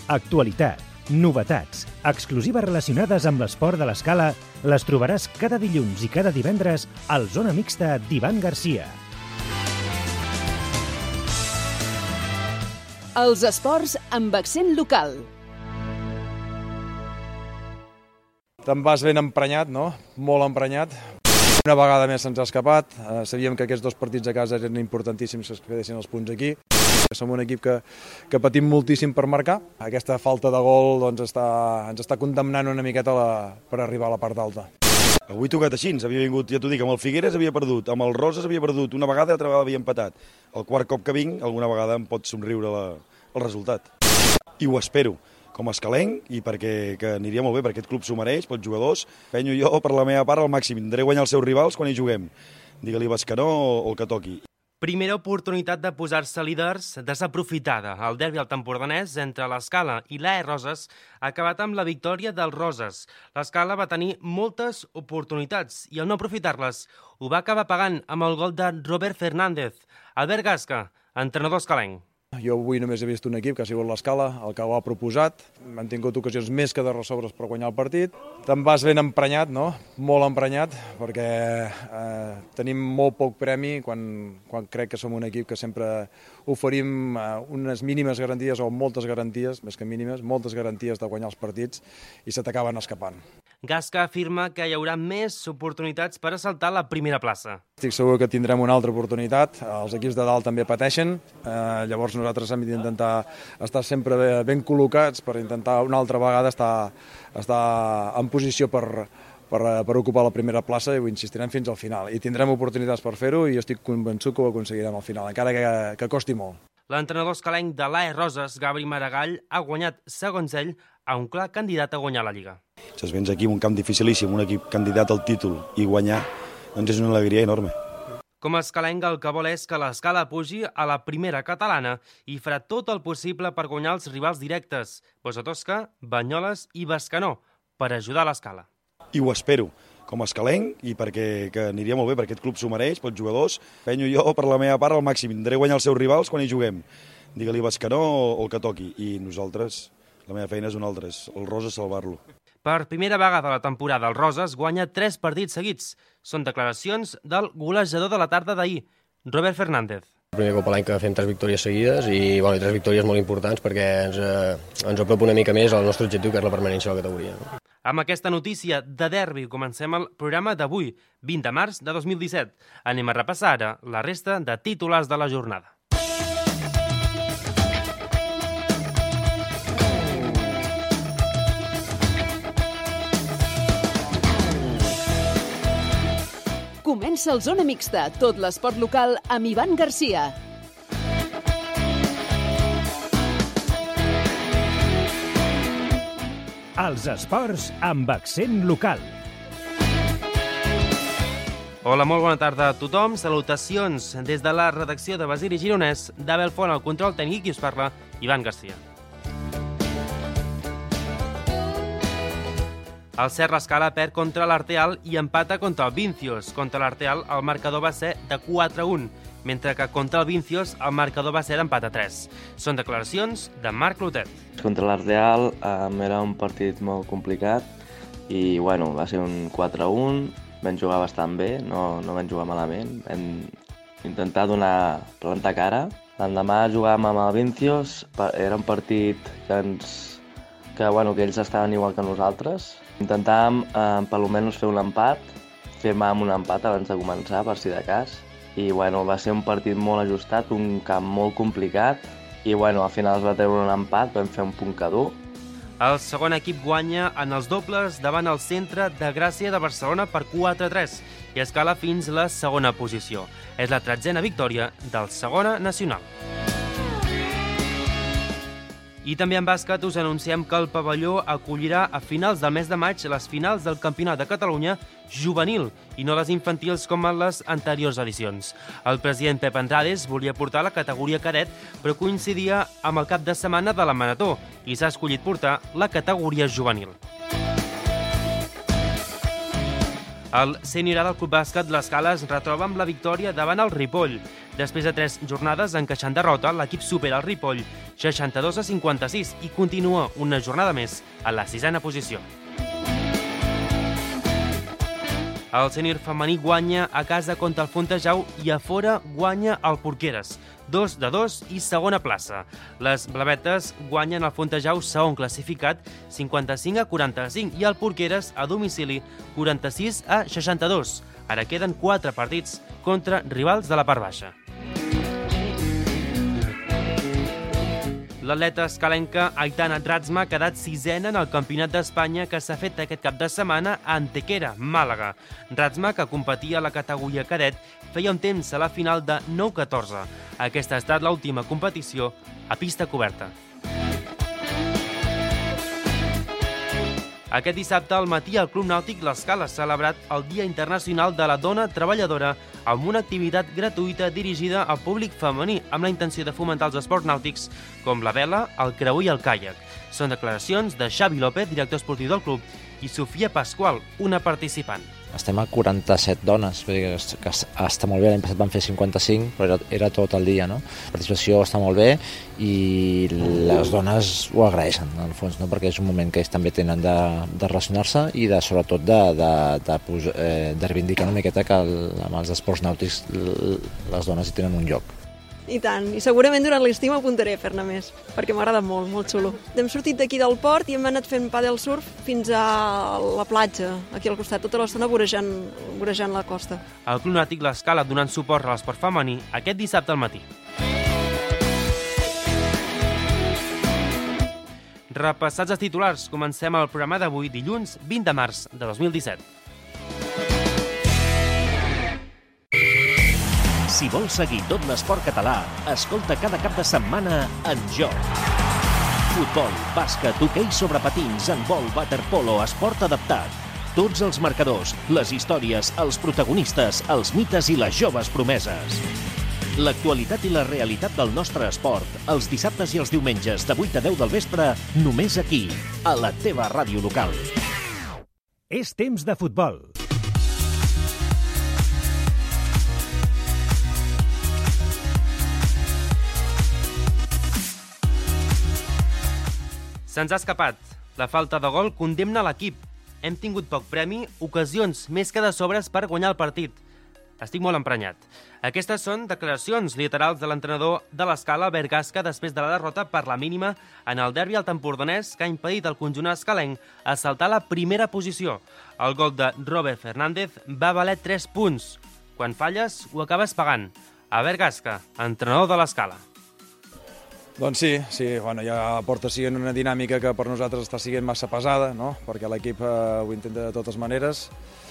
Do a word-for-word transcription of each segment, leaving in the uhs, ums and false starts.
Actualitat, novetats, exclusives relacionades amb l'esport de l'escala les trobaràs cada dilluns i cada divendres al Zona Mixta d'Ivan Garcia. Els esports amb accent local. Te'n vas ben emprenyat, no? Molt emprenyat. Una vegada més se'ns ha escapat. Eh, sabíem que aquests dos partits a casa eren importantíssims que es quedessin els punts aquí. Som un equip que, que patim moltíssim per marcar. Aquesta falta de gol doncs, està, ens està condemnant una miqueta la, per arribar a la part alta. Avui tocat així, ens havia vingut, ja t'ho dic, amb el Figueres havia perdut, amb el Roses havia perdut una vegada i altra vegada havia empatat. El quart cop que vinc, alguna vegada em pot somriure la, el resultat. I ho espero, com a escalenc, i perquè que aniria molt bé, perquè aquest club s'ho mereix, pels jugadors. Penyo jo, per la meva part, al màxim. Intentaré guanyar els seus rivals quan hi juguem. Digue-li Bascanó o el que toqui. Primera oportunitat de posar-se líders desaprofitada. El derbi al tempordanès entre l'Escala i l'A E Roses ha acabat amb la victòria dels Roses. L'Escala va tenir moltes oportunitats i al no aprofitar-les ho va acabar pagant amb el gol de Robert Fernández. Albert Gasca, entrenador escalenc. Jo avui només he vist un equip que ha sigut l'Escala, el que ho ha proposat. Han tingut ocasions més que de ressobres per guanyar el partit. Te'n vas ben emprenyat, no? Molt emprenyat, perquè eh, tenim molt poc premi quan, quan crec que som un equip que sempre oferim eh, unes mínimes garanties o moltes garanties, més que mínimes, moltes garanties de guanyar els partits i se t'acaben escapant. Gasca afirma que hi haurà més oportunitats per assaltar la primera plaça. Estic segur que tindrem una altra oportunitat. Els equips de dalt també pateixen, eh, llavors nosaltres hem d'intentar estar sempre ben col·locats per intentar una altra vegada estar, estar en posició per, per, per ocupar la primera plaça i ho insistirem fins al final. I tindrem oportunitats per fer-ho i estic convençut que ho aconseguirem al final, encara que, que costi molt. L'entrenador escalenc de l'A E Roses, Gabri Maragall, ha guanyat, segons ell, a un clar candidat a guanyar la Lliga. Si es vens aquí un camp dificilíssim, un equip candidat al títol i guanyar, doncs és una alegria enorme. Com a escalenc, el que vol és que l'Escala pugi a la primera catalana i farà tot el possible per guanyar els rivals directes, Bossatosca, Banyoles i Bescanó, per ajudar l'Escala. I ho espero, com a escalenc, i perquè que aniria molt bé, perquè aquest club s'ho mereix, pels jugadors. Penyo jo, per la meva part, al màxim. Intentaré guanyar els seus rivals quan hi juguem. Digue-li Bescanó o el que toqui. I nosaltres, la meva feina és una altra, és el Roses salvar-lo. Per primera vegada a la temporada, el Roses guanya tres partits seguits. Són declaracions del golejador de la tarda d'ahir, Robert Fernández. El primer cop a l'any que fem tres victòries seguides i, bueno, i tres victòries molt importants perquè ens, eh, ens apropa una mica més al nostre objectiu, que és la permanència de la categoria. No? Amb aquesta notícia de derbi comencem el programa d'avui, vint de març de dos mil disset. Anem a repassar ara la resta de titulars de la jornada. Comença el Zona Mixta, tot l'esport local amb Ivan Garcia. Els esports amb accent local. Hola, molt bona tarda a tothom. Salutacions des de la redacció de Basili Gironès, d'Abel Font, al control tècnic, i us parla Ivan Garcia. El Serra Escala perd contra l'Arteal i empata contra el Vincios. Contra l'Arteal el marcador va ser de quatre a un, mentre que contra el Vincios el marcador va ser d'empat a tres. Són declaracions de Marc Clotet. Contra l'Arteal um, era un partit molt complicat i bueno, va ser un quatre a un, vam jugar bastant bé, no, no vam jugar malament, vam intentar donar plantar cara. L'endemà jugàvem amb el Vincios, era un partit que, ens, que, bueno, que ells estaven igual que nosaltres. Intentàvem eh, per almenys fer un empat, firmàvem un empat abans de començar, per si de cas. I bueno, va ser un partit molt ajustat, un camp molt complicat. I bueno, al final es va treure un empat, vam fer un punt que dur. El segon equip guanya en els dobles davant el Centre de Gràcia de Barcelona per quatre a tres i escala fins la segona posició. És la tretzena victòria del Segona Nacional. I també en bàsquet us anunciem que el pavelló acollirà a finals del mes de maig les finals del Campionat de Catalunya juvenil i no les infantils com en les anteriors edicions. El president Pep Andrades volia portar la categoria cadet, però coincidia amb el cap de setmana de la Marató i s'ha escollit portar la categoria juvenil. El sènior A del Club Bàsquet l'Escala es retroba amb la victòria davant el Ripoll. Després de tres jornades encaixant derrota, l'equip supera el Ripoll seixanta-dos a cinquanta-sis i continua una jornada més a la sisena posició. El sènior femení guanya a casa contra el Fontejau i a fora guanya el Porqueres. dos de dos i segona plaça. Les blavetes guanyen el Fontejau segon classificat cinquanta-cinc a quaranta-cinc i el Porqueres a domicili quaranta-sis a seixanta-dos. Ara queden quatre partits contra rivals de la part baixa. L'atleta escalenca Aitana Dratsma ha quedat sisena en el Campionat d'Espanya que s'ha fet aquest cap de setmana a Antequera, Màlaga. Dratsma, que competia a la categoria cadet, feia un temps a la final de nou catorze. Aquesta ha estat l'última competició a pista coberta. Aquest dissabte al matí el Club Nàutic l'Escala ha celebrat el Dia Internacional de la Dona Treballadora amb una activitat gratuïta dirigida al públic femení amb la intenció de fomentar els esports nàutics com la vela, el creuer i el caiac. Són declaracions de Xavi López, director esportiu del club, i Sofia Pasqual, una participant. Estem a quaranta-set dones, vull dir que està molt bé, l'any passat van fer cinquanta-cinc, però era, era tot el dia, no? La participació està molt bé i les dones ho agraeixen, en el fons, no? Perquè és un moment que ells també tenen de, de relacionar-se i de, sobretot de, de, de, de, eh, de reivindicar una miqueta que el, amb els esports nàutics les dones hi tenen un lloc. I tant, i segurament durant l'estiu m'apuntaré a fer-ne més, perquè m'agrada molt, molt xulo. Hem sortit d'aquí del port i hem anat fent pàdel surf fins a la platja, aquí al costat, tota l'estona vorejant, vorejant la costa. El Club Nàutic l'Escala donant suport a l'esport femení aquest dissabte al matí. Repassats els titulars, comencem el programa d'avui, dilluns vint de març de dos mil disset. Si vols seguir tot l'esport català, escolta cada cap de setmana En Joc. Futbol, bàsquet, hoquei sobre patins, handbol, waterpolo, esport adaptat. Tots els marcadors, les històries, els protagonistes, els mites i les joves promeses. L'actualitat i la realitat del nostre esport, els dissabtes i els diumenges de vuit a deu del vespre, només aquí, a la teva ràdio local. És temps de futbol. Se'ns ha escapat. La falta de gol condemna l'equip. Hem tingut poc premi, ocasions més que de sobres per guanyar el partit. Estic molt emprenyat. Aquestes són declaracions literals de l'entrenador de l'Escala, Albert Gasca, després de la derrota per la mínima en el derbi alt empordanès que ha impedit al conjunt escalenc assaltar la primera posició. El gol de Robert Fernández va valer tres punts. Quan falles, ho acabes pagant. Albert Gasca, entrenador de l'Escala. Doncs sí, sí, bueno, ja porta sent una dinàmica que per nosaltres està sent massa pesada, no? Perquè l'equip eh, ho intenta de totes maneres.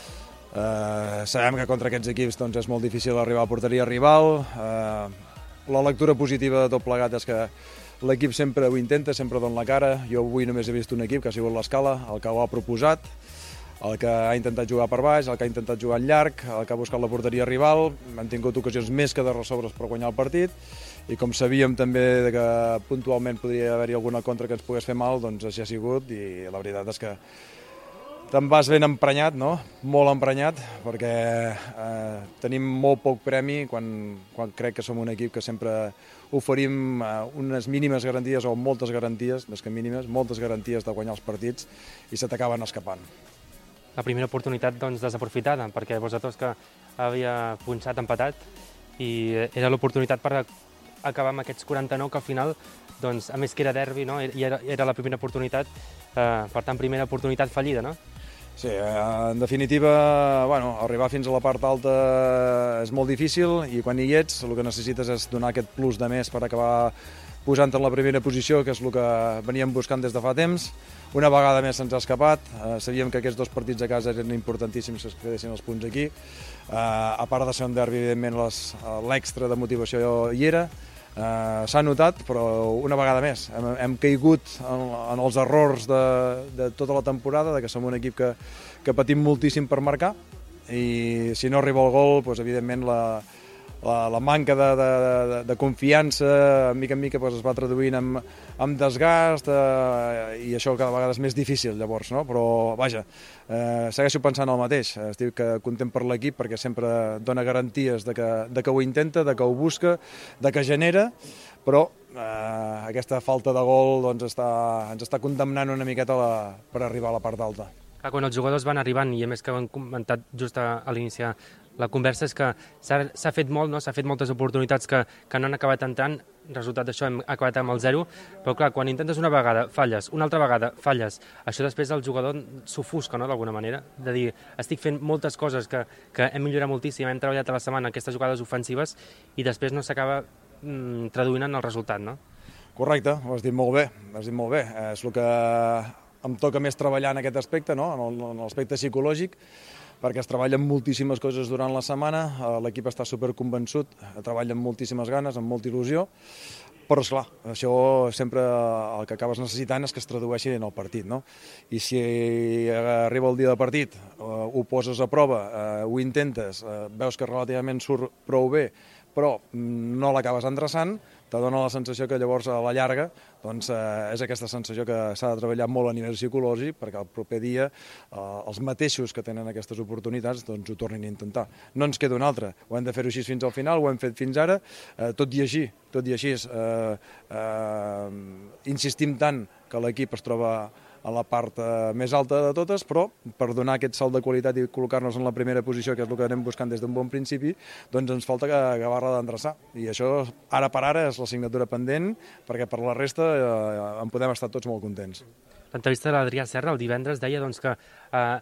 Eh, sabem que contra aquests equips doncs, és molt difícil arribar a porteria rival. Eh, la lectura positiva de tot plegat és que l'equip sempre ho intenta, sempre dona la cara. Jo avui només he vist un equip que ha sigut l'Escala, el que ho ha proposat, el que ha intentat jugar per baix, el que ha intentat jugar en llarg, el que ha buscat la porteria rival. Han tingut ocasions més que de ressobres per guanyar el partit i com sabíem també que puntualment podria haver-hi alguna contra que ens pogués fer mal, doncs així ha sigut i la veritat és que te'n vas ben emprenyat, no? Molt emprenyat, perquè eh, tenim molt poc premi quan, quan crec que som un equip que sempre oferim eh, unes mínimes garanties o moltes garanties, més que mínimes, moltes garanties de guanyar els partits i se t'acaben escapant. La primera oportunitat doncs, desaprofitada, perquè vosaltres que havia punxat empatat i era l'oportunitat per acabar amb aquests quaranta-nou que al final, doncs, a més que era derbi, no? I era, era la primera oportunitat, eh, per tant, primera oportunitat fallida, no? Sí, en definitiva, bueno, arribar fins a la part alta és molt difícil i quan hi ets el que necessites és donar aquest plus de més per acabar posant en la primera posició, que és el que veníem buscant des de fa temps. Una vegada més se'ns ha escapat, eh, sabíem que aquests dos partits a casa eren importantíssims que es quedessin els punts aquí. Eh, a part de ser un derbi, evidentment l'extra de motivació hi era. Uh, s'ha notat, però una vegada més hem, hem caigut en, en els errors de, de tota la temporada, de que som un equip que, que patim moltíssim per marcar i si no arriba el gol, doncs, evidentment la, la, la manca de, de, de, de confiança, mica en mica pues, es va traduint en, en desgast eh, i això cada vegada és més difícil llavors, no? Però vaja, eh, segueixo pensant el mateix, estic content per l'equip perquè sempre dona garanties de que, de que ho intenta, de que ho busca, de que genera, però eh, aquesta falta de gol doncs, està, ens està condemnant una miqueta la, per arribar a la part alta. Quan els jugadors van arribant, i a més que ho hem comentat just a, a l'iniciar la conversa, és que s'ha fet molt, no? S'ha fet moltes oportunitats que, que no han acabat entrant, resultat d'això hem acabat amb el zero, però clar, quan intentes una vegada, falles, una altra vegada, falles, això després el jugador s'ofusca, no?, d'alguna manera, de dir, estic fent moltes coses que, que hem millorat moltíssim, hem treballat a la setmana aquestes jugades ofensives i després no s'acaba mm, traduint en el resultat, no? Correcte, ho has dit molt bé, ho has dit molt bé, és el que em toca més treballar en aquest aspecte, no? En l'aspecte psicològic, perquè es treballen moltíssimes coses durant la setmana, l'equip està superconvençut, treballa amb moltíssimes ganes, amb molta il·lusió, però esclar, això sempre el que acabes necessitant és que es tradueixi en el partit, no? I si arriba el dia de partit, ho poses a prova, ho intentes, veus que relativament surt prou bé, però no l'acabes endreçant, te dona la sensació que llavors a la llarga doncs, eh, és aquesta sensació que s'ha de treballar molt a nivell psicològic perquè el proper dia eh, els mateixos que tenen aquestes oportunitats doncs, ho tornin a intentar. No ens queda un altre, ho hem de fer-ho així fins al final, ho hem fet fins ara, eh, tot i així, tot i així eh, eh, insistim tant que l'equip es troba a la part eh, més alta de totes, però per donar aquest salt de qualitat i col·locar-nos en la primera posició, que és el que anem buscant des d'un bon principi, doncs ens falta acabar-la d'endreçar. I això, ara per ara, és l'assignatura pendent, perquè per la resta eh, en podem estar tots molt contents. L'entrevista de l'Adrià Serra el divendres deia doncs, que eh,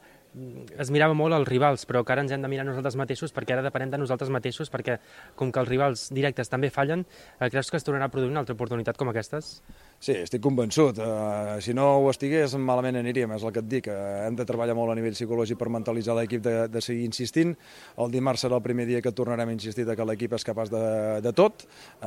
es mirava molt els rivals, però que ara ens hem de mirar nosaltres mateixos perquè ara depenem de nosaltres mateixos, perquè com que els rivals directes també fallen, eh, creus que es tornarà a produir una altra oportunitat com aquestes? Sí, estic convençut. Uh, si no ho estigués, malament aniríem, és el que et dic. Uh, hem de treballar molt a nivell psicològic per mentalitzar l'equip de, de seguir insistint. El dimarts serà el primer dia que tornarem a insistir que l'equip és capaç de, de tot.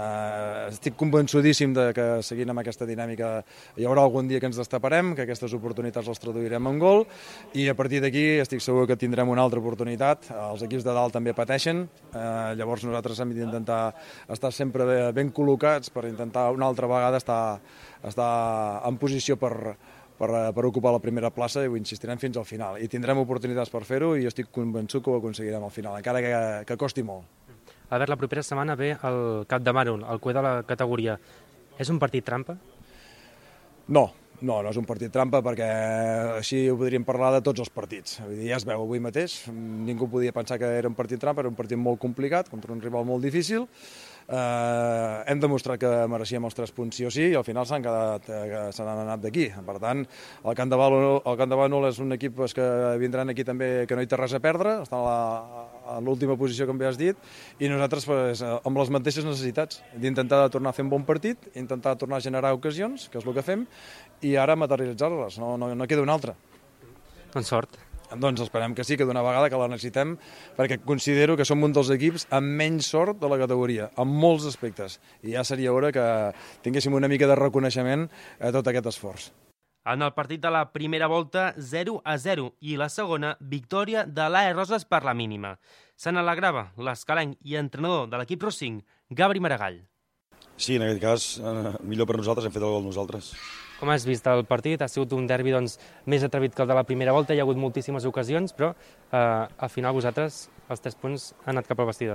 Uh, estic convençudíssim de que seguint amb aquesta dinàmica hi haurà algun dia que ens destaparem, que aquestes oportunitats les traduirem en gol, i a partir d'aquí estic segur que tindrem una altra oportunitat. Els equips de dalt també pateixen, uh, llavors nosaltres hem d'intentar estar sempre ben col·locats per intentar una altra vegada estar està en posició per, per, per ocupar la primera plaça i ho insistirem fins al final. I tindrem oportunitats per fer-ho i estic convençut que ho aconseguirem al final, encara que, que costi molt. A veure, la propera setmana ve el Capdamaro, el cué de la categoria. És un partit trampa? No, no, no és un partit trampa perquè així ho podríem parlar de tots els partits. Vull dir, ja es veu avui mateix, ningú podia pensar que era un partit trampa, era un partit molt complicat, contra un rival molt difícil. Eh, hem demostrat que mereixíem els tres punts sí o sí i al final s'han quedat, eh, se n'han anat d'aquí. Per tant, el Camp de Bànol, el Camp de Bànol és un equip que vindran aquí també que no hi té res a perdre, està a l'última posició com bé has dit, i nosaltres pues, amb les mateixes necessitats d'intentar tornar a fer un bon partit, intentar tornar a generar ocasions, que és el que fem, i ara materialitzar-les, no, no, no queda una altra. Doncs sort. Doncs esperem que sí, que d'una vegada que la necessitem, perquè considero que som un dels equips amb menys sort de la categoria, en molts aspectes, i ja seria hora que tinguéssim una mica de reconeixement a tot aquest esforç. En el partit de la primera volta, zero a zero, i la segona, victòria de l'A E Roses per la mínima. Se n'alegrava l'escalenc i entrenador de l'equip Rossing, Gabri Maragall. Sí, en aquest cas, eh, millor per nosaltres, hem fet el gol nosaltres. Com has vist el partit? Ha sigut un derbi doncs, més atrevit que el de la primera volta, hi ha hagut moltíssimes ocasions, però eh, al final vosaltres els tres punts han anat cap al vestidor.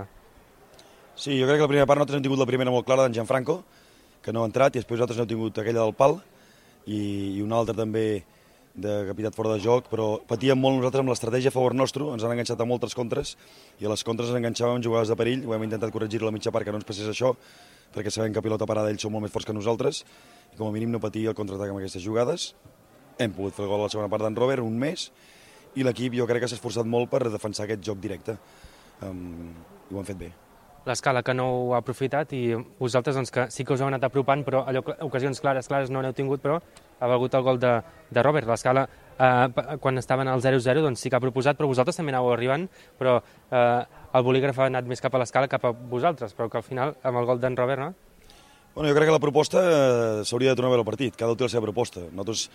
Sí, jo crec que la primera part nosaltres hem tingut la primera molt clara d'en Gianfranco, que no ha entrat, i després nosaltres n'heu tingut aquella del pal, i, i una altra també de capitat fora de joc, però patíem molt nosaltres amb l'estratègia a favor nostre, ens han enganxat a moltes contres, i a les contres ens enganxàvem jugades de perill, ho hem intentat corregir a la mitja part que no ens passés això, perquè sabem que a pilota parada ells són molt més forts que nosaltres, i com a mínim no patir el contraatac amb aquestes jugades. Hem pogut fer el gol a la segona part d'en Robert, un més, i l'equip jo crec que s'ha esforçat molt per defensar aquest joc directe, um, i ho han fet bé. L'escala que no ho ha aprofitat i vosaltres doncs, que sí que us heu anat apropant, però allò, ocasions clares, clares no n'heu tingut, però ha valgut el gol de, de Robert. L'escala, eh, quan estaven al zero zero, doncs sí que ha proposat, però vosaltres també anàveu arribant, però eh, el bolígraf ha anat més cap a l'escala, cap a vosaltres, però que al final, amb el gol d'en Robert, no? Bueno, jo crec que la proposta eh, s'hauria de tornar a veure el partit, cada un té la seva proposta. Nosaltres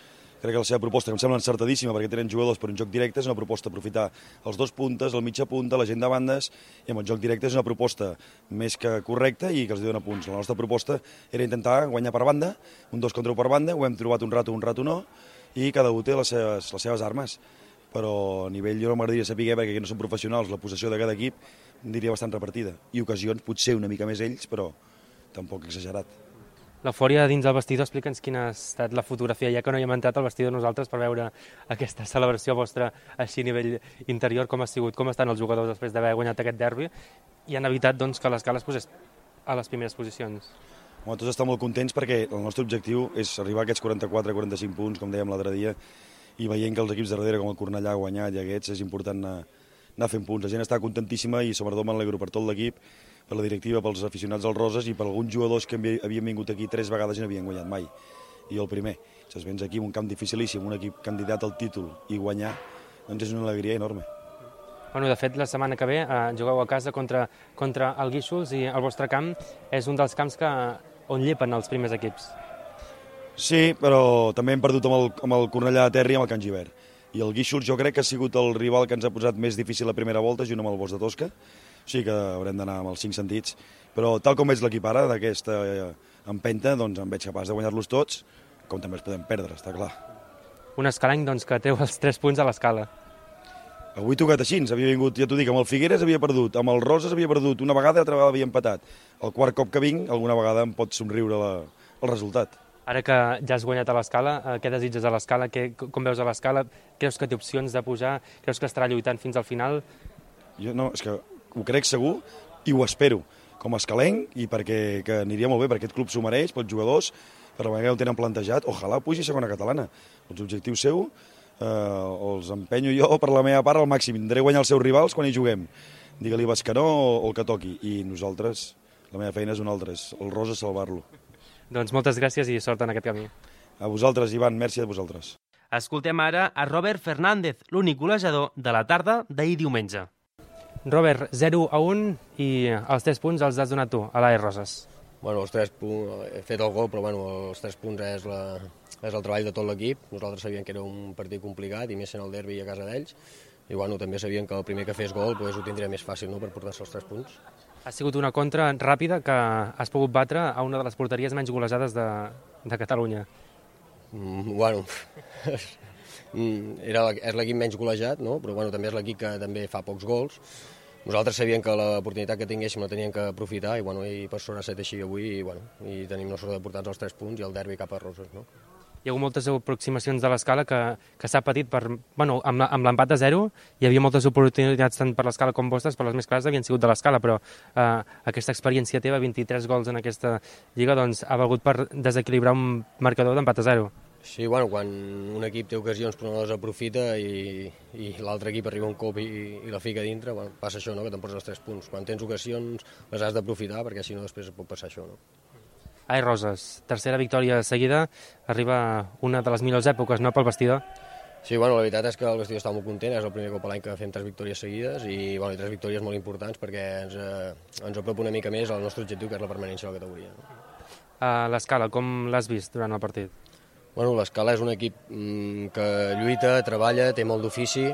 Crec que la seva proposta, que em sembla encertadíssima perquè tenen jugadors per un joc directe, és una proposta aprofitar els dos puntes, el mitja punta, la gent de bandes, i amb el joc directe és una proposta més que correcta i que els dona punts. La nostra proposta era intentar guanyar per banda, un dos contra un per banda, ho hem trobat un rato, un rato no, i cada un té les seves, les seves armes. Però a nivell jo no m'agradaria saber, perquè no són professionals, la possessió de cada equip diria bastant repartida. I ocasions potser una mica més ells, però tampoc exagerat. L'eufòria dins del vestidor, explica'ns quina ha estat la fotografia, ja que no hi hem entrat al vestidor nosaltres per veure aquesta celebració vostra així a nivell interior, com ha sigut, com estan els jugadors després d'haver guanyat aquest derbi i han evitat doncs, que l'Escala es posés a les primeres posicions. Home, tots estem molt contents perquè el nostre objectiu és arribar a aquests quaranta-quatre quaranta-cinc punts, com dèiem l'altre dia, i veient que els equips darrere, com el Cornellà, ha guanyat i aquests, és important anar, anar fent punts. La gent està contentíssima i sobretot m'alegro per tot l'equip, per la directiva, pels aficionats dels Roses i per alguns jugadors que havien vingut aquí tres vegades i no havien guanyat mai. I jo el primer. Si es vens aquí en un camp dificilíssim, un equip candidat al títol i guanyar, doncs és una alegria enorme. Bueno, de fet, la setmana que ve eh, jugueu a casa contra, contra el Guíxols i el vostre camp és un dels camps que, on llepen els primers equips. Sí, però també hem perdut amb el, amb el Cornellà de Terra i amb el Can Givert. I el Guíxols jo crec que ha sigut el rival que ens ha posat més difícil la primera volta, junt amb el Bosch de Tosca. O sigui que haurem d'anar amb els cinc sentits. Però tal com veig l'equip ara, d'aquesta empenta, doncs em veig capaç de guanyar-los tots, com també els podem perdre, està clar. Un escalenc doncs, que treu els tres punts a l'Escala. Avui tocat així, havia vingut, ja t'ho dic, amb el Figueres havia perdut, amb el Roses havia perdut una vegada i altra vegada havia empatat. El quart cop que vinc, alguna vegada em pot somriure la, el resultat. Ara que ja has guanyat a l'Escala, què desitges a l'Escala? Com veus a l'Escala? Creus que té opcions de pujar? Creus que estarà lluitant fins al final? Jo no, és que ho crec segur i ho espero, com a escalenc i perquè que aniria molt bé, perquè aquest club s'ho mereix, pels jugadors, per la manera que ho tenen plantejat, ojalà pugi a segona catalana. Els objectius seu eh, els empenyo jo per la meva part al màxim, intentaré guanyar els seus rivals quan hi juguem, digue-li Bascanó o el que toqui, i nosaltres, la meva feina és una altra, és el Rosa salvar-lo. Doncs moltes gràcies i sort en aquest camí. A vosaltres, Ivan, merci a vosaltres. Escoltem ara a Robert Fernández, l'únic golejador de la tarda d'ahir diumenge. Robert, zero a un i els tres punts els has donat tu, a l'A E Roses. Bueno, els tres punts, he fet el gol, però bueno, els tres punts és, la, és el treball de tot l'equip. Nosaltres sabíem que era un partit complicat, i més sent el derbi a casa d'ells. I bueno, també sabíem que el primer que fes gol pues, ho tindria més fàcil, no?, per portar-se els tres punts. Ha sigut una contra ràpida que has pogut batre a una de les porteries menys golejades de, de Catalunya. Mm, bueno, era, és l'equip menys golejat, no? Però bueno, també és l'equip que també fa pocs gols. Nosaltres sabíem que l'oportunitat que tinguéssim la teníem que aprofitar i, bueno, i per sort ha estat així avui i, bueno, i tenim la sort de portar-nos els tres punts i el derbi cap a Roses. No? Hi ha hagut moltes aproximacions de l'Escala que, que s'ha patit per, bueno, amb, amb l'empat a zero. Hi havia moltes oportunitats tant per l'Escala com vostres, però les més clares havien sigut de l'Escala, però eh, aquesta experiència teva, vint-i-tres gols en aquesta lliga, doncs, ha valgut per desequilibrar un marcador d'empat a zero. Sí, bueno, quan un equip té ocasions però no les aprofita i, i l'altre equip arriba un cop i, i la fica dintre, bueno, passa això, no?, que te'n poses els tres punts. Quan tens ocasions les has d'aprofitar perquè si no després pot passar això. No? A E Roses, tercera victòria seguida, arriba una de les millors èpoques, no?, pel vestidor. Sí, bueno, la veritat és que el vestidor està molt content, és el primer cop a l'any que fem tres victòries seguides i, bueno, i tres victòries molt importants perquè ens, eh, ens apropa una mica més al nostre objectiu, que és la permanència de la categoria. No? A l'Escala, com l'has vist durant el partit? Bueno, l'Escala és un equip mm, que lluita, treballa, té molt d'ofici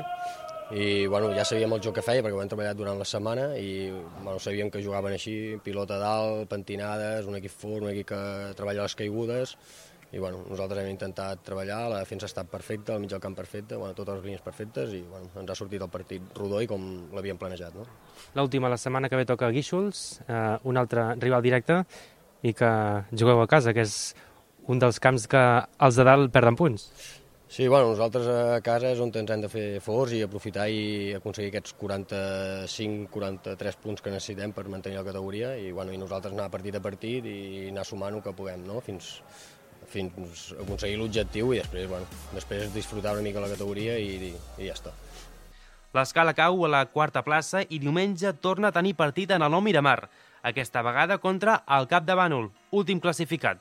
i bueno, ja sabíem el joc que feia perquè ho hem treballat durant la setmana i bueno, sabíem que jugaven així, pilota dalt, pentinades, un equip fort, un equip que treballa a les caigudes i bueno, nosaltres hem intentat treballar, la defensa ha estat perfecta, el mig del camp perfecte, bueno, totes les línies perfectes i bueno, ens ha sortit el partit rodó i com l'havíem planejat. No? L'última, la setmana que ve toca Guíxols, eh, un altre rival directe i que jugueu a casa, que és un dels camps que els de dalt perden punts. Sí, bueno, nosaltres a casa és on ens hem de fer forts i aprofitar i aconseguir aquests quaranta-cinc quaranta-tres punts que necessitem per mantenir la categoria i, bueno, i nosaltres anar partit a partit i anar sumant el que puguem, no?, fins, fins a aconseguir l'objectiu i després, bueno, després disfrutar una mica la categoria i, i, i ja està. L'Escala cau a la quarta plaça i diumenge torna a tenir partit en el Nou Miramar, aquesta vegada contra el Capdavànol, últim classificat.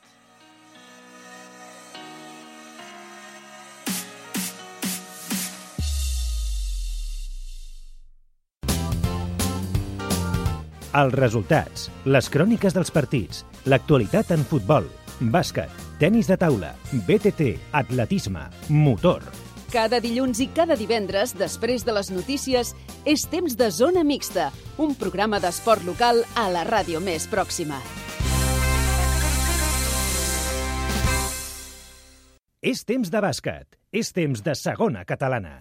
Els resultats, les cròniques dels partits, l'actualitat en futbol, bàsquet, Tenis de taula, B T T, atletisme, motor. Cada dilluns i cada divendres, després de les notícies, és temps de Zona Mixta, un programa d'esport local a la ràdio més pròxima. És temps de bàsquet, és temps de segona catalana.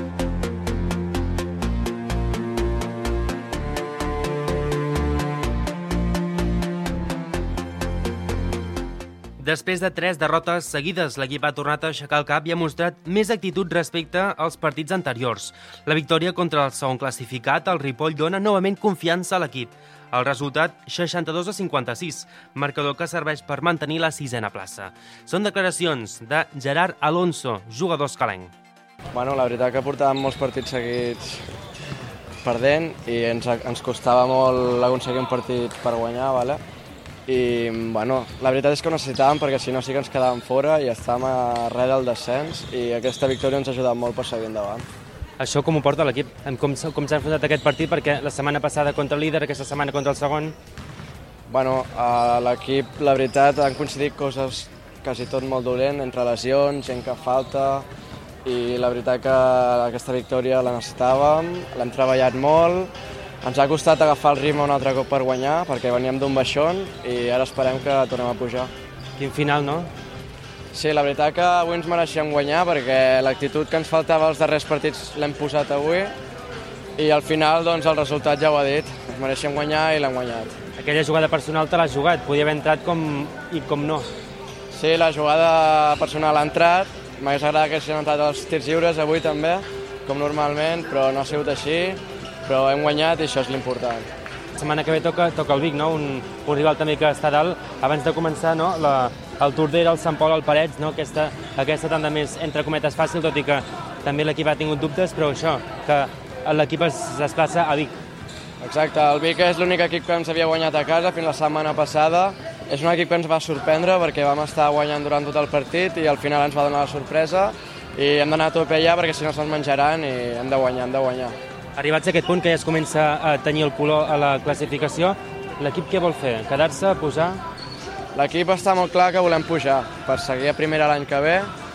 Després de tres derrotes seguides, l'equip ha tornat a aixecar el cap i ha mostrat més actitud respecte als partits anteriors. La victòria contra el segon classificat, el Ripoll, dona novament confiança a l'equip. El resultat, seixanta-dos a cinquanta-sis, marcador que serveix per mantenir la sisena plaça. Són declaracions de Gerard Alonso, jugador escalenc. Bueno, la veritat que portàvem molts partits seguits perdent i ens, ens costava molt aconseguir un partit per guanyar, vale? I bueno, la veritat és que ho necessitàvem perquè si no sí que ens quedàvem fora i estàvem a res del descens i aquesta victòria ens ha ajudat molt per seguir endavant. Això com ho porta l'equip? Com, com s'ha enfrontat aquest partit? Perquè la setmana passada contra el líder, aquesta setmana contra el segon. Bueno, a l'equip, la veritat, han coincidit coses quasi tot molt dolent, entre lesions, gent que falta, i la veritat que aquesta victòria la necessitàvem, l'hem treballat molt. Ens ha costat agafar el ritme un altre cop per guanyar, perquè veníem d'un baixón i ara esperem que tornem a pujar. Quin final, no? Sí, la veritat que avui ens mereixem guanyar, perquè l'actitud que ens faltava als darrers partits l'hem posat avui i al final doncs, el resultat ja ho ha dit. Ens mereixem guanyar i l'hem guanyat. Aquella jugada personal te l'has jugat, podia haver entrat com i com no. Sí, la jugada personal ha entrat, m'hagués agradat que s'han entrat els tirs lliures avui també, com normalment, però no ha sigut així. Però hem guanyat i això és l'important. La setmana que ve toca, toca el Vic, no? un, un rival també que està dalt. Abans de començar, no? la, el Tordera, el Sant Pol, el Parets, no? aquesta, aquesta tant de més, entre cometes, fàcil, tot i que també l'equip ha tingut dubtes, però això, que l'equip es desplaça a Vic. Exacte, el Vic és l'únic equip que ens havia guanyat a casa fins la setmana passada. És un equip que ens va sorprendre perquè vam estar guanyant durant tot el partit i al final ens va donar la sorpresa i hem d'anar a tope allà perquè si no se'ns menjaran i hem de guanyar, hem de guanyar. Arribats a aquest punt que ja es comença a tenir el color a la classificació, l'equip què vol fer? Quedar-se, pujar? L'equip està molt clar que volem pujar per seguir a primera l'any que ve,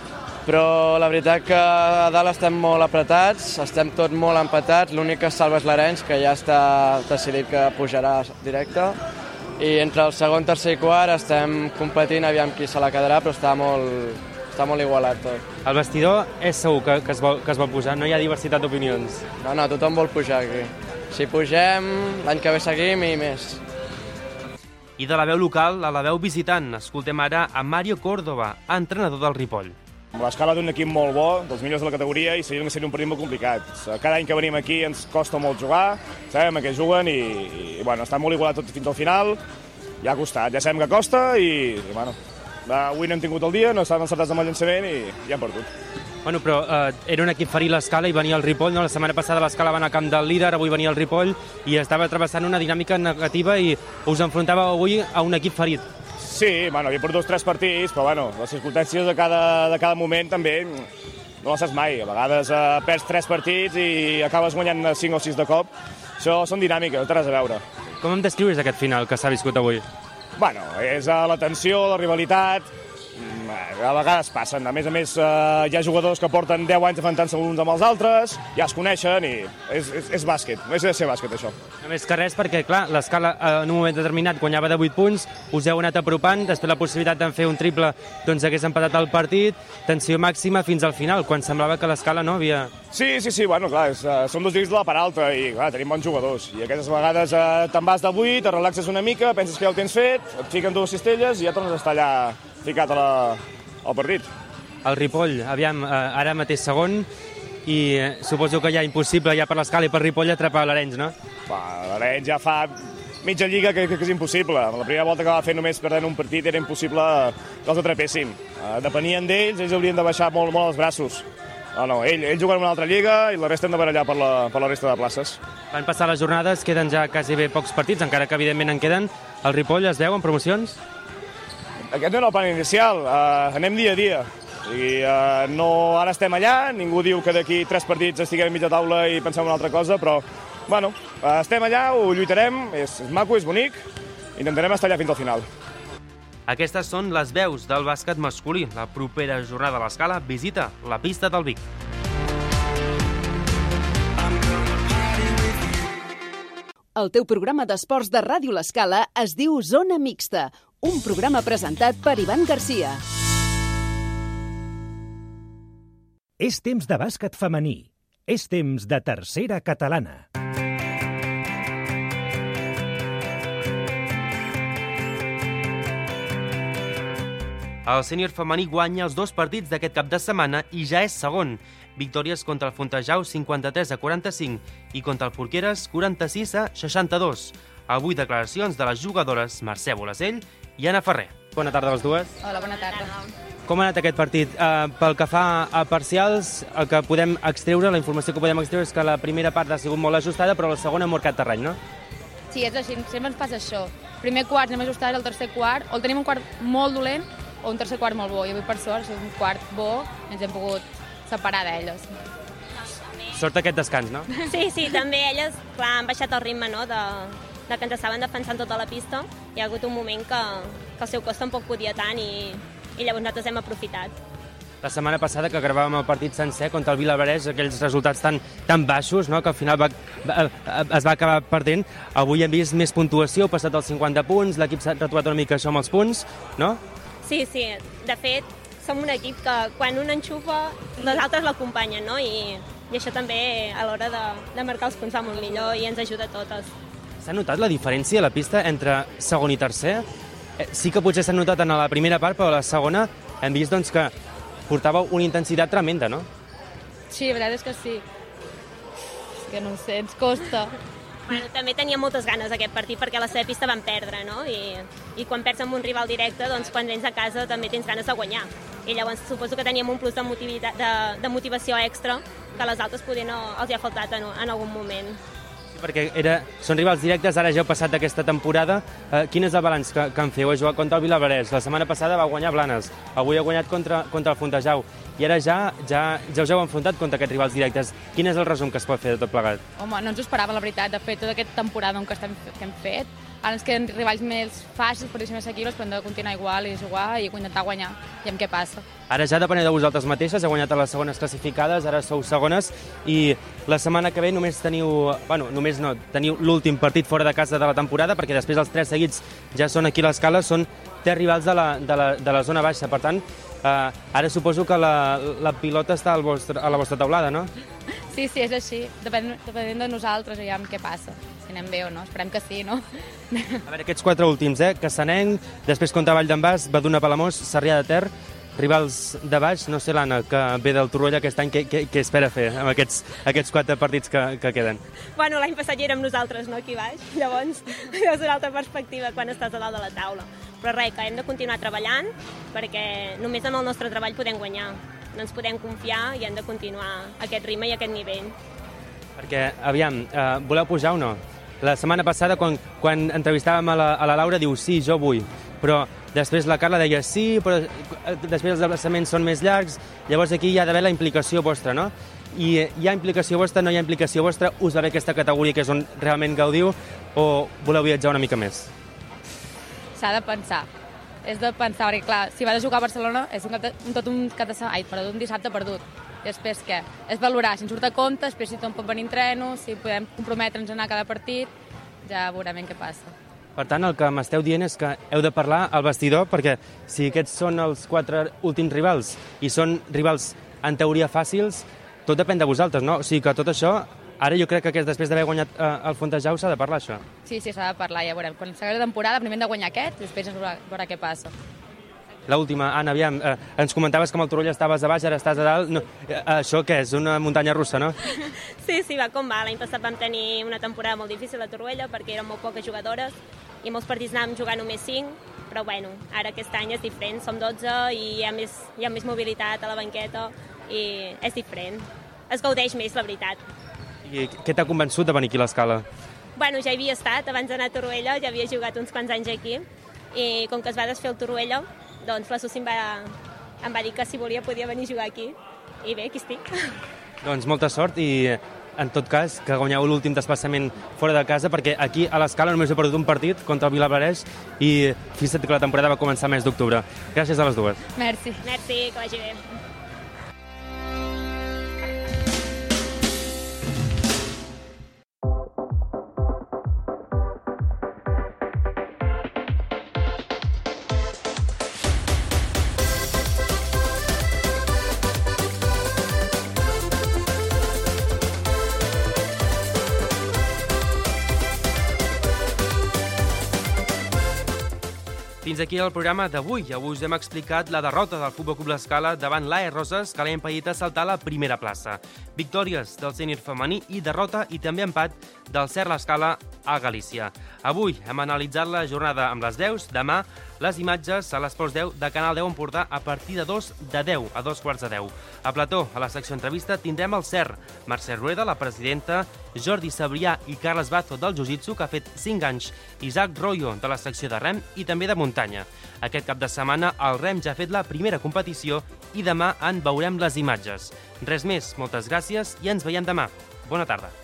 però la veritat que a dalt estem molt apretats, estem tots molt empatats, l'únic que salva és l'Arenys, que ja està decidit que pujarà directe, i entre el segon, tercer i quart estem competint, aviam qui se la quedarà, però està molt... Està molt igualat tot. El vestidor és segur que, que, es vol, que es vol pujar, no hi ha diversitat d'opinions. No, no, tothom vol pujar aquí. Si pugem, l'any que ve seguim i més. I de la veu local a la veu visitant, escoltem ara a Mario Córdoba, entrenador del Ripoll. L'escala d'un equip molt bo, dels millors de la categoria, i sabíem que seria un partit molt complicat. Cada any que venim aquí ens costa molt jugar, sabem a què juguen i, i bueno, està molt igualat tot fins al final. Ja ha costat, ja sabem que costa i, i bueno, avui no hem tingut el dia, no estàvem encertats amb el llançament i ja hem perdut. Bueno, però eh, era un equip ferit l'Escala i venia el Ripoll, no? La setmana passada l'Escala va anar al camp del líder, avui venia el Ripoll i estava travessant una dinàmica negativa i us enfrontava avui a un equip ferit. Sí, bueno, havia perdut tres partits, però bueno, les circumstàncies de cada, de cada moment també no les saps mai. A vegades eh, perds tres partits i acabes guanyant cinc o sis de cop. Això són dinàmiques, no té res a veure. Com em descrius aquest final que s'ha viscut avui? Bueno, és la tensió, la rivalitat, a vegades passen. A més a més, eh, hi ha jugadors que porten deu anys enfrontant-se uns amb els altres, ja es coneixen i és, és, és bàsquet, no és de ser bàsquet, això. A més que res, perquè, clar, l'Escala en un moment determinat guanyava de vuit punts, us heu anat apropant, després la possibilitat de fer un triple doncs hagués empatat el partit, tensió màxima fins al final, quan semblava que l'Escala no havia... Sí, sí, sí, bueno, clar, és, uh, són dos llits de la part alta i, clar, tenim bons jugadors. I aquestes vegades uh, te'n vas de vuit, te relaxes una mica, penses que ja ho tens fet, et fiquen dues cistelles i ja tornes a estar allà ficat a la, al partit. El Ripoll, aviam, uh, ara mateix segon, i uh, suposo que ja impossible ja per l'Escala i per Ripoll atrapar l'Arenys, no? L'Arenys ja fa mitja lliga que, que, que és impossible. La primera volta que va fer només perdent un partit era impossible que els atrapéssim. Uh, depenien d'ells, ells haurien de baixar molt, molt els braços. No, no, ell, ell juga en una altra lliga i la resta hem de barallar per la, per la resta de places. Van passar les jornades, queden ja quasi bé pocs partits, encara que evidentment en queden. El Ripoll es veu en promocions? Aquest no era el plan inicial, uh, anem dia a dia. O sigui, uh, no, ara estem allà, ningú diu que d'aquí tres partits estiguem a mitja taula i pensem en una altra cosa, però bueno, uh, estem allà, ho lluitarem, és, és maco, és bonic, intentarem estar allà fins al final. Aquestes són les veus del bàsquet masculí. La propera jornada a l'Escala visita la pista del Vic. El teu programa d'esports de Ràdio L'Escala es diu Zona Mixta, un programa presentat per Ivan Garcia. És temps de bàsquet femení. És temps de tercera catalana. El sènior femení guanya els dos partits d'aquest cap de setmana i ja és segon. Victòries contra el Fontejau cinquanta-tres a quaranta-cinc i contra el Porqueres quaranta-sis a seixanta-dos. Avui declaracions de les jugadores Mercè Bolesell i Anna Ferrer. Bona tarda a les dues. Hola, bona tarda. Com ha anat aquest partit? Uh, pel que fa a parcials, el que podem extreure, la informació que podem extreure és que la primera part ha sigut molt ajustada, però la segona ha marcat terreny, no? Sí, és així, sempre ens passa això. Primer quart anem ajustats, el tercer quart, o el tenim un quart molt dolent o un tercer quart molt bo. I avui, per sort, és un quart bo, ens hem pogut separar d'elles. Sort aquest descans, no? Sí, sí, també elles, clar, han baixat el ritme, no?, de, de que ens estaven defensant tota la pista. Hi ha hagut un moment que, que el seu cos tampoc podia tant i, i llavors nosaltres hem aprofitat. La setmana passada que gravàvem el partit sencer contra el Vilablareix, aquells resultats tan, tan baixos, no?, que al final va, va, es va acabar perdent. Avui hem vist més puntuació, passat els cinquanta punts, l'equip s'ha retrobat una mica això amb els punts, no? Sí, sí, de fet, som un equip que quan un enxufa, les altres l'acompanyen, no? I, i això també a l'hora de, de marcar els punts va molt millor i ens ajuda a totes. S'ha notat la diferència a la pista entre segon i tercer? Eh, sí que potser s'ha notat en la primera part, però a la segona hem vist doncs, que portava una intensitat tremenda, no? Sí, la veritat és que sí. És que no ho sé, ens costa. Bueno, també tenia moltes ganes aquest partit perquè a la seva pista van perdre, no? I, i quan perds amb un rival directe, doncs quan vens a casa també tens ganes de guanyar. I llavors suposo que teníem un plus de, de, de motivació extra que a les altres poder no els hi ha faltat en, en algun moment. Sí, perquè era, són rivals directes, ara ja heu passat aquesta temporada. Eh, quin és el balanç que, que en feu? Heu jugat contra el Vilablareix, la setmana passada va guanyar Blanes, avui ha guanyat contra, contra el Fontejau, i ara ja, ja, ja us heu enfrontat contra aquests rivals directes. Quin és el resum que es pot fer de tot plegat? Home, no ens ho esperàvem, la veritat. De fet, tota aquesta temporada que, estem, que hem fet, ara ens queden rivals més fàcils, per dir més assequibles, però hem de continuar igual i jugar i intentar guanyar. I amb què passa? Ara ja depeneu de vosaltres mateixes, heu guanyat a les segones classificades, ara sou segones, i la setmana que ve només teniu, bueno, només no, teniu l'últim partit fora de casa de la temporada, perquè després els tres seguits ja són aquí a l'Escala, són tres rivals de la, de la, de la zona baixa, per tant, Uh, ara suposo que la, la pilota està al vostre, a la vostra taulada, no? Sí, sí, és així. Depèn, depenent de nosaltres, aviam què passa. Si anem bé o no. Esperem que sí, no? A veure, aquests quatre últims, eh? Cassanenc, després contra Vall d'en Bas, Baduna Palamós, Sarrià de Ter, rivals de baix, no sé l'Anna, que ve del Torroella aquest any, què, què, què espera fer amb aquests, aquests quatre partits que, que queden? Bueno, l'any passat ja érem nosaltres, no?, aquí baix. Llavors, és una altra perspectiva quan estàs a dalt de la taula. Però res, que hem de continuar treballant perquè només amb el nostre treball podem guanyar. No ens podem confiar i hem de continuar aquest ritme i aquest nivell. Perquè, aviam, eh, voleu pujar o no? La setmana passada, quan, quan entrevistàvem a la, a la Laura, diu sí, jo vull. Però després la Carla deia sí, però després els desplaçaments són més llargs, llavors aquí hi ha d'haver la implicació vostra, no? I hi ha implicació vostra, no hi ha implicació vostra, us va bé aquesta categoria que és on realment gaudiu o voleu viatjar una mica més? S'ha de pensar. És de pensar, perquè clar, si vas a jugar a Barcelona és un, un, tot un, cap de, ai, perdó, un dissabte perdut. I després què? És valorar, si ens surt a compte, després si tot pot venir entreno, si podem comprometre'ns a anar a cada partit, ja veurem què passa. Per tant, el que m'esteu dient és que heu de parlar al vestidor, perquè si aquests són els quatre últims rivals i són rivals en teoria fàcils, tot depèn de vosaltres, no? O sigui que tot això, ara jo crec que després d'haver guanyat eh, el Fontejau s'ha de parlar, això. Sí, sí, s'ha de parlar, ja veurem. Quan s'acabi la temporada, primer hem de guanyar aquest, i després es veurà, veurà què passa. L'última, Anna, aviam, eh, ens comentaves que amb el Torroella estaves a baix, ara estàs a dalt. No, eh, això què és? Una muntanya russa, no? Sí, sí, va com va. L'any passat vam tenir una temporada molt difícil a Torroella perquè eren molt poques jugadores i molts partits anàvem jugant només cinc, però bueno, ara aquest any és diferent, som dotze i hi ha més, hi ha més mobilitat a la banqueta i és diferent. Es gaudeix més, la veritat. I què t'ha convençut de venir aquí a l'Escala? Bueno, ja hi havia estat, abans d'anar a Torroella, ja havia jugat uns quants anys aquí, i com que es va desfer el Torroella, doncs la Susi em va, em va dir que si volia podia venir a jugar aquí, i bé, aquí estic. Doncs molta sort i en tot cas, que guanyeu l'últim desplaçament fora de casa, perquè aquí a l'Escala només he perdut un partit contra el Vilablareix i fixa't que la temporada va començar el mes d'octubre. Gràcies a les dues. Merci. Merci, que vagi bé. Fins aquí el programa d'avui. Avui us hem explicat la derrota del Futbol Club L'Escala davant l'A E Roses, que l'ha impedit assaltar la primera plaça. Victòries del sènior femení i derrota i també empat del Cer L'Escala a Galícia. Avui hem analitzat la jornada amb les deu. Demà les imatges a l'Esports deu de Canal deu Empordà a partir de dos de deu a dos quarts de deu. A plató, a la secció entrevista, tindrem el Cer, Mercè Rueda, la presidenta, Jordi Sabrià i Carles Bazo del Jiu-Jitsu, que ha fet cinc anys, Isaac Royo, de la secció de rem i també de muntanya. Aquest cap de setmana el rem ja ha fet la primera competició i demà en veurem les imatges. Res més, moltes gràcies i ens veiem demà. Bona tarda.